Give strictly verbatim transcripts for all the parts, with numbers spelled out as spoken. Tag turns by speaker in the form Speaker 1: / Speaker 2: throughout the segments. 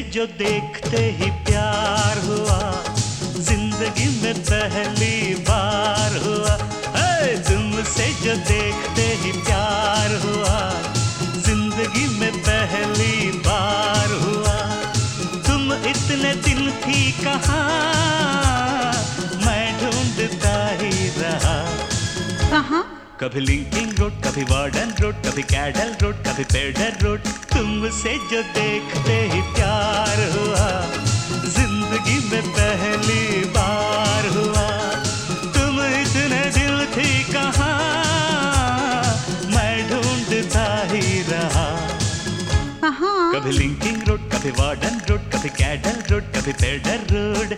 Speaker 1: जो देखते ही प्यार हुआ, जिंदगी में पहली बार हुआ। है तुमसे जो देखते ही प्यार हुआ, जिंदगी में पहली बार हुआ। तुम इतने दिन थी कहाँ, मैं ढूंढता ही रहा।
Speaker 2: कहाँ?
Speaker 1: कभी लिंकिंग रोड, कभी वार्डन रोड, कभी कैडल रोड, कभी पेडर रोड। तुमसे जो देखते ही प्यार हुआ, जिंदगी में पहली बार हुआ। तुम इतने दिल थी कहाँ, मैं ढूंढता ही रहा।
Speaker 2: कहाँ?
Speaker 1: कभी लिंकिंग रोड, कभी वार्डन रोड, कभी कैडल रोड, कभी पेडर रोड।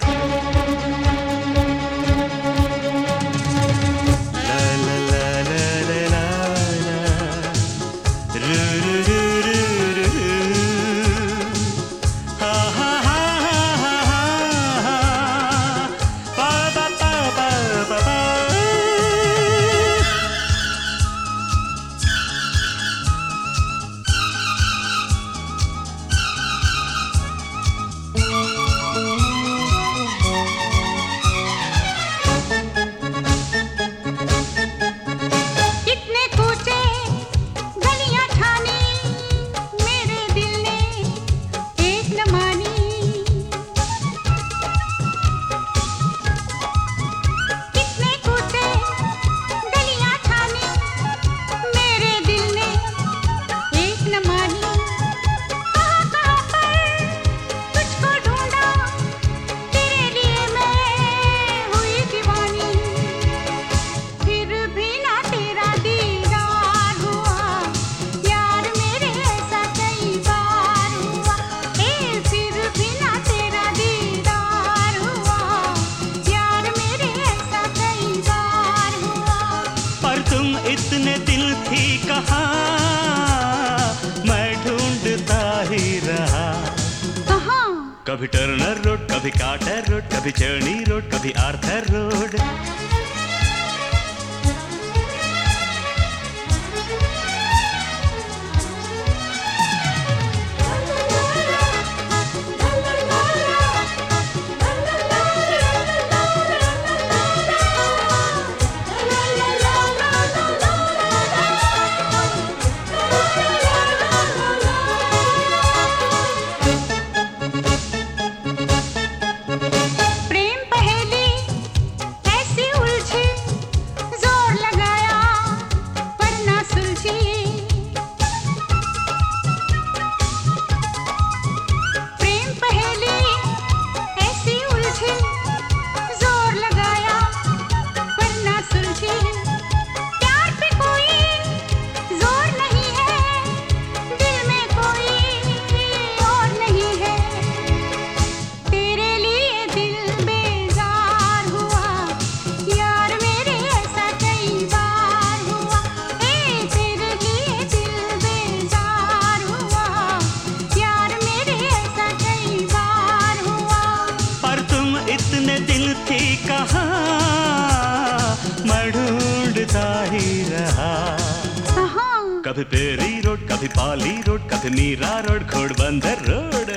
Speaker 1: इतने दिल थी कहाँ, मैं ढूंढता ही रहा।
Speaker 2: कहाँ?
Speaker 1: कभी टर्नर रोड, कभी कार्टर रोड, कभी चर्नी रोड, कभी आर्थर रोड। इतने दिल थी कहाँ, मैं ढूंढता ही रहा।
Speaker 2: कहाँ?
Speaker 1: कभी पेरी रोड, कभी पाली रोड, कभी मीरा रोड, घोड़बंदर रोड।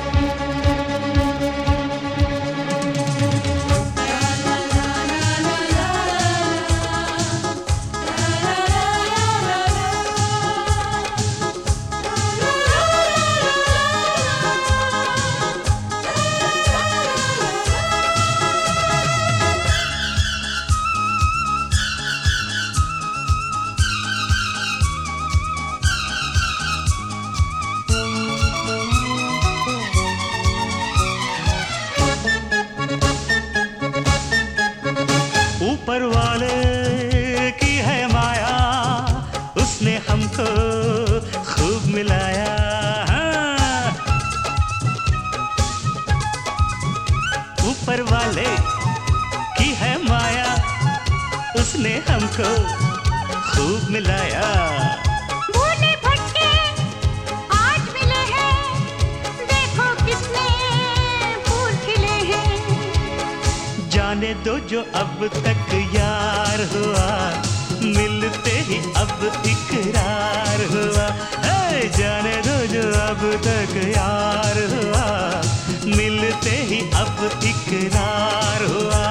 Speaker 1: ऊपर वाले की है माया, उसने हमको खूब मिलाया। हाँ। ऊपर वाले की है माया, उसने हमको खूब मिलाया।
Speaker 2: भोले भटके आज मिले हैं, देखो कितने फूल खिले हैं।
Speaker 1: जाने दो जो अब तक यार हुआ, मिलते ही अब इकरार हुआ, है जाने दो जो अब तक यार हुआ, मिलते ही अब इकरार हुआ।